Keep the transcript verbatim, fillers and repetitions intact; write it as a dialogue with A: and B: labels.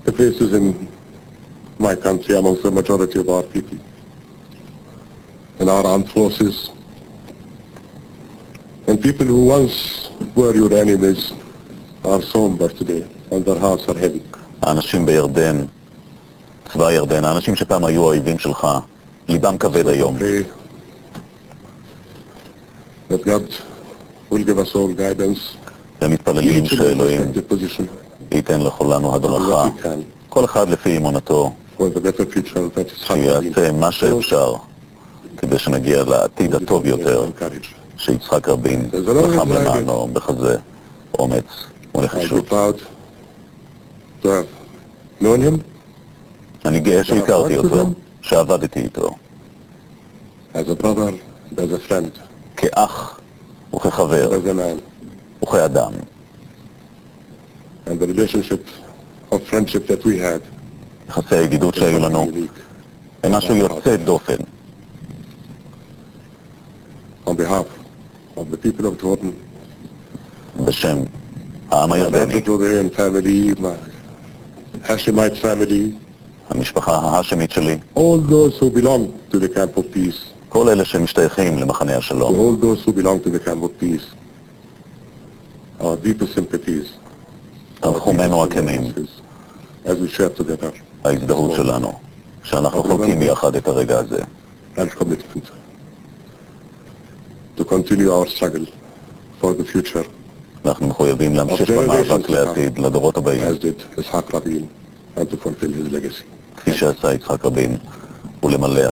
A: the places in my country amongst the majority of our people. In our armed forces, and people who once were your enemies are somber today, and their hearts are heavy.
B: האנשים בירדן, צבא ירדן, האנשים שפעם היו האויבים שלך, ליבם כבד היום.
A: Pray that God will give us all guidance,
B: הם מתפללים
A: each in
B: שאלוהים
A: their position,
B: ייתן לכולנו
A: what
B: הדרכה,
A: we can,
B: כל אחד לפי אמונתו,
A: for the better future that is
B: שיעשה מה שאפשר כדי שנגיע לעתיד הטוב יותר,
A: courage.
B: שיצחק רבין לחם למענו בחזה אומץ
A: I'll be
B: ונחישות.
A: proud to have known him
B: אני גאה שהכרתי אותו, שעבדתי איתו,
A: as a brother, as a friend,
B: כאח וכחבר
A: as a man.
B: וכאדם.
A: And the relationship of friendship that we had
B: יחסי הידידות שהיו לנו
A: unique.
B: הם משהו יוצא דופן.
A: On behalf of the people of Jordan,
B: בשם העם הירדני,
A: the Jordanian family, my Hashemite family,
B: המשפחה ההאשמית שלי,
A: all those who belong to the camp of peace,
B: כל אלה שמשתייכים למחנה
A: to
B: השלום,
A: all those who belong to the camp of peace, our deepest sympathies,
B: תנחומינו הכנים,
A: as we share together,
B: ההזדהות שלנו, שאנחנו חולקים יחד את הרגע הזה,
A: and commitment to continue our struggle for the future,
B: אנחנו מחויבים
A: of
B: להמשיך
A: generations
B: במאבק
A: to come,
B: לעתיד, לדורות הבאים,
A: as did Yitzhak Rabin, and to fulfill his legacy.
B: כפי שעשה יצחק רבין, ולמלא